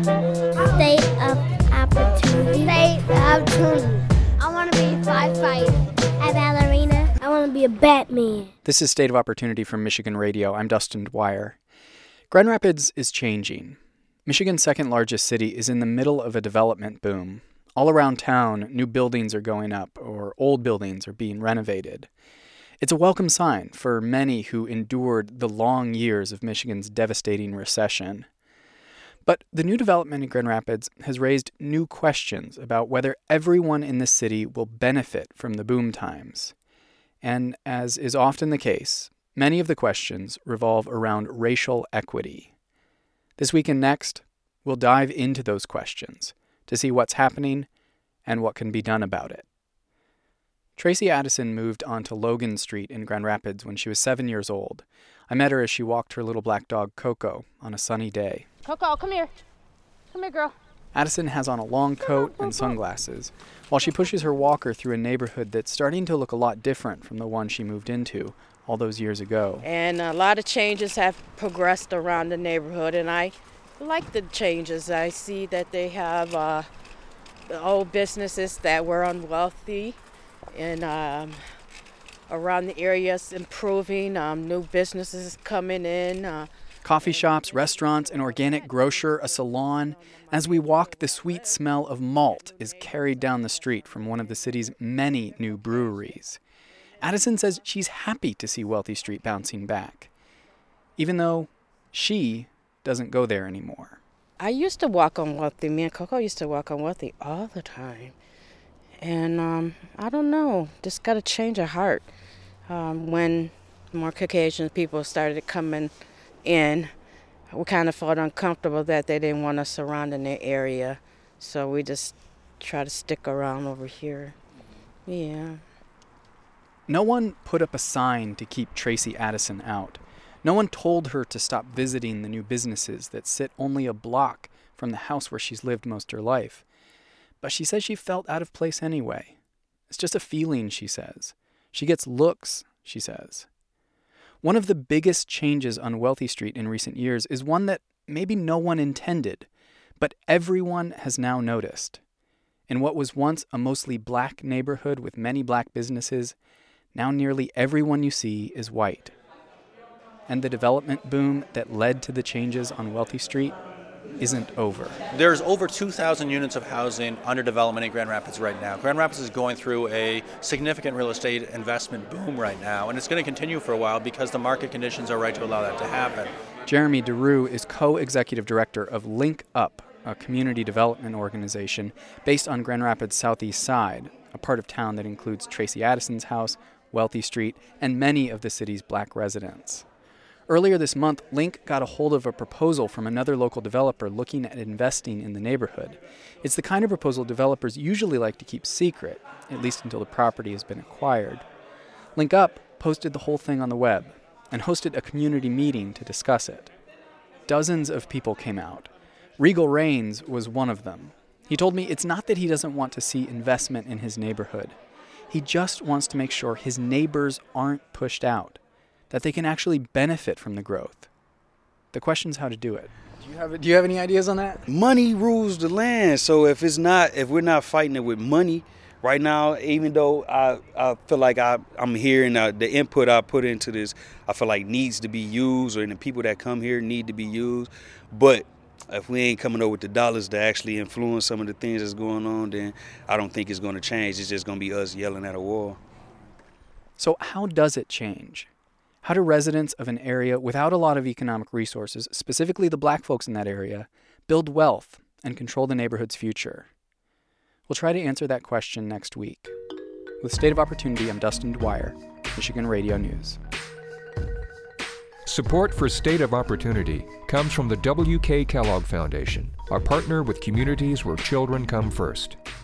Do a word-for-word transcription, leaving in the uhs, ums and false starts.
State of opportunity. State of opportunity. I want to be a firefighter, a ballerina. I want to be a Batman. This is State of Opportunity from Michigan Radio. I'm Dustin Dwyer. Grand Rapids is changing. Michigan's second largest city is in the middle of a development boom. All around town, new buildings are going up, or old buildings are being renovated. It's a welcome sign for many who endured the long years of Michigan's devastating recession. But the new development in Grand Rapids has raised new questions about whether everyone in the city will benefit from the boom times. And as is often the case, many of the questions revolve around racial equity. This week and next, we'll dive into those questions to see what's happening and what can be done about it. Tracy Addison moved onto Logan Street in Grand Rapids when she was seven years old. I met her as she walked her little black dog, Coco, on a sunny day. Coco, come here. Come here, girl. Addison has on a long coat and sunglasses, while she pushes her walker through a neighborhood that's starting to look a lot different from the one she moved into all those years ago. And a lot of changes have progressed around the neighborhood, and I like the changes. I see that they have uh, old businesses that were unwealthy, and um, around the area's improving, um, new businesses coming in. Uh, Coffee shops, restaurants, an organic grocer, a salon. As we walk, the sweet smell of malt is carried down the street from one of the city's many new breweries. Addison says she's happy to see Wealthy Street bouncing back, even though she doesn't go there anymore. I used to walk on Wealthy. Me and Coco used to walk on Wealthy all the time. And um, I don't know, just got to change of heart. Um, when more Caucasian people started coming in, we kind of felt uncomfortable that they didn't want us around in their area. So we just try to stick around over here. Yeah. No one put up a sign to keep Tracy Addison out. No one told her to stop visiting the new businesses that sit only a block from the house where she's lived most of her life. But she says she felt out of place anyway. It's just a feeling, she says. She gets looks, she says. One of the biggest changes on Wealthy Street in recent years is one that maybe no one intended, but everyone has now noticed. In what was once a mostly black neighborhood with many black businesses, now nearly everyone you see is white. And the development boom that led to the changes on Wealthy Street isn't over. There's over two thousand units of housing under development in Grand Rapids right now. Grand Rapids is going through a significant real estate investment boom right now, and it's going to continue for a while because the market conditions are right to allow that to happen. Jeremy DeRue is co-executive director of Link Up, a community development organization based on Grand Rapids' southeast side, a part of town that includes Tracy Addison's house, Wealthy Street, and many of the city's black residents. Earlier this month, Link got a hold of a proposal from another local developer looking at investing in the neighborhood. It's the kind of proposal developers usually like to keep secret, at least until the property has been acquired. Link Up posted the whole thing on the web and hosted a community meeting to discuss it. Dozens of people came out. Regal Rains was one of them. He told me it's not that he doesn't want to see investment in his neighborhood. He just wants to make sure his neighbors aren't pushed out, that they can actually benefit from the growth. The question's how to do it. Do you have do you have any ideas on that? Money rules the land. So if it's not, if we're not fighting it with money right now, even though I, I feel like I, I'm hearing uh, the input I put into this, I feel like needs to be used, or the people that come here need to be used. But if we ain't coming up with the dollars to actually influence some of the things that's going on, then I don't think it's going to change. It's just going to be us yelling at a wall. So how does it change? How do residents of an area without a lot of economic resources, specifically the black folks in that area, build wealth and control the neighborhood's future? We'll try to answer that question next week. With State of Opportunity, I'm Dustin Dwyer, Michigan Radio News. Support for State of Opportunity comes from the W K Kellogg Foundation, a partner with communities where children come first.